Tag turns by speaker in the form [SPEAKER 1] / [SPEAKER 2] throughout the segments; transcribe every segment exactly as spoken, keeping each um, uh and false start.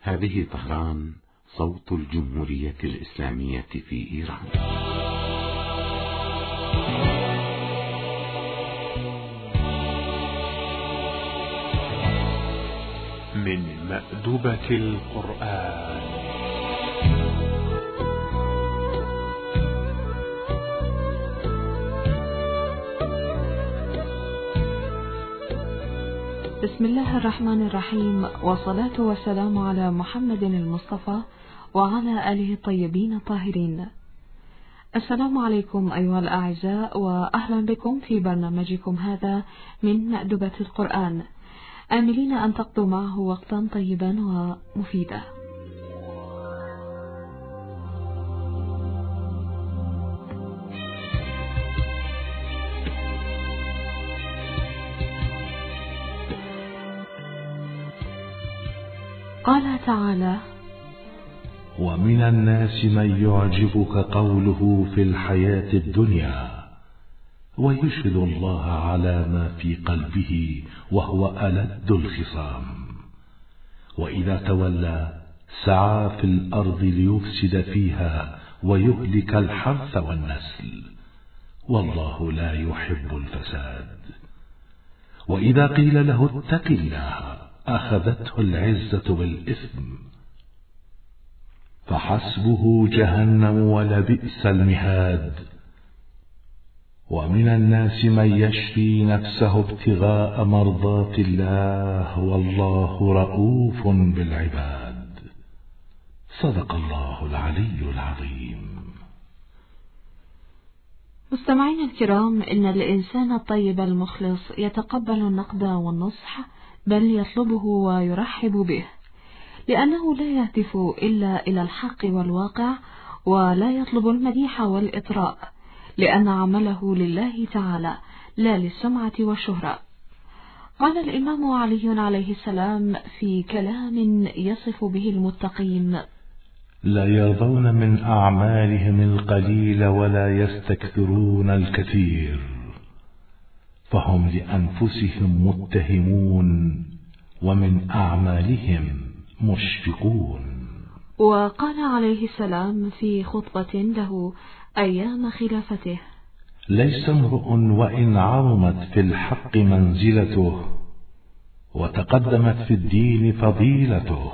[SPEAKER 1] هذه طهران، صوت الجمهورية الإسلامية في إيران.
[SPEAKER 2] من مأدبة القرآن.
[SPEAKER 3] بسم الله الرحمن الرحيم، والصلاة والسلام على محمد المصطفى وعلى آله الطيبين الطاهرين. السلام عليكم أيها الأعزاء، وأهلا بكم في برنامجكم هذا من مأدبة القرآن، آملين أن تقضوا معه وقتا طيبا ومفيدا. قال تعالى:
[SPEAKER 4] ومن الناس من يعجبك قوله في الحياة الدنيا ويشهد الله على ما في قلبه وهو ألد الخصام، وإذا تولى سعى في الأرض ليفسد فيها ويهلك الحرث والنسل، والله لا يحب الفساد. وإذا قيل له اتق الله أخذته العزة بالإثم، فحسبه جهنم ولبئس المهاد. ومن الناس من يشري نفسه ابتغاء مرضات الله والله رؤوف بالعباد. صدق الله العلي العظيم.
[SPEAKER 3] مستمعين الكرام، إن الإنسان الطيب المخلص يتقبل النقد والنصح، بل يطلبه ويرحب به، لأنه لا يهدف إلا إلى الحق والواقع، ولا يطلب المديح والإطراء، لأن عمله لله تعالى لا للسمعة والشهرة. قال الإمام علي عليه السلام في كلام يصف به المتقين:
[SPEAKER 4] لا يرضون من أعمالهم القليل ولا يستكثرون الكثير، فهم لأنفسهم متهمون ومن أعمالهم مشفقون.
[SPEAKER 3] وقال عليه السلام في خطبة له أيام خلافته:
[SPEAKER 4] ليس امرؤ وإن عظمت في الحق منزلته وتقدمت في الدين فضيلته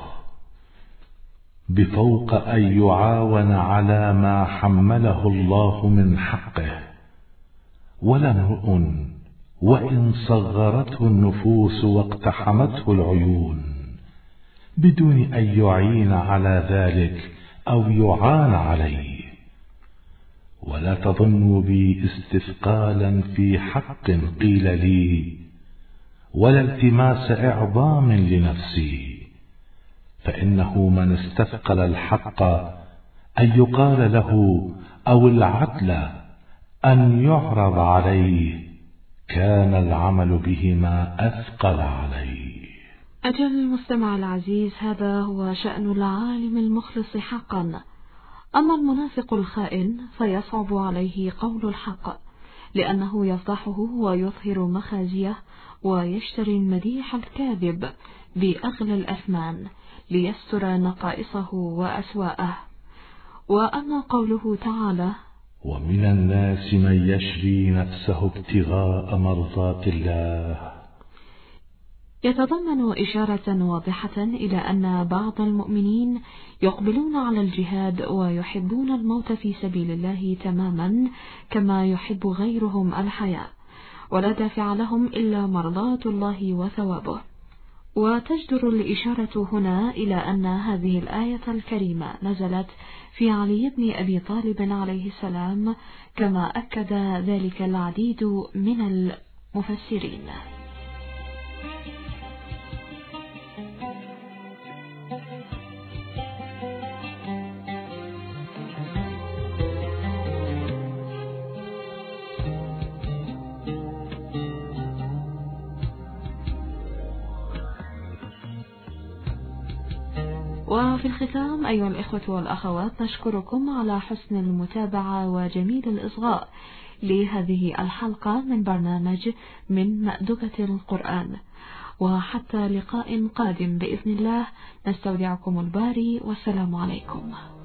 [SPEAKER 4] بفوق أن يعاون على ما حمله الله من حقه، ولا امرؤ وإن صغرته النفوس واقتحمته العيون بدون أن يعين على ذلك أو يعان عليه. ولا تظنوا بي استثقالا في حق قيل لي، ولا التماس إعظام لنفسي، فإنه من استثقل الحق أن يقال له أو العدل أن يعرض عليه كان العمل بهما أثقل عليه.
[SPEAKER 3] أجل المستمع العزيز، هذا هو شأن العالم المخلص حقا. أما المنافق الخائن فيصعب عليه قول الحق، لأنه يفضحه ويظهر مخازيه ويشتري المديح الكاذب بأغلى الأثمان ليستر نقائصه وأسواءه. وأما قوله تعالى:
[SPEAKER 4] ومن الناس من يشري نفسه ابتغاء مرضات الله،
[SPEAKER 3] يتضمن إشارة واضحة إلى أن بعض المؤمنين يقبلون على الجهاد ويحبون الموت في سبيل الله تماما كما يحب غيرهم الحياة، ولا دافع لهم إلا مرضات الله وثوابه. وتجدر الإشارة هنا إلى أن هذه الآية الكريمة نزلت في علي بن أبي طالب عليه السلام، كما أكد ذلك العديد من المفسرين. وفي الختام أيها الإخوة والأخوات، نشكركم على حسن المتابعة وجميل الإصغاء لهذه الحلقة من برنامج من مأدبة القرآن، وحتى لقاء قادم بإذن الله، نستودعكم الباري والسلام عليكم.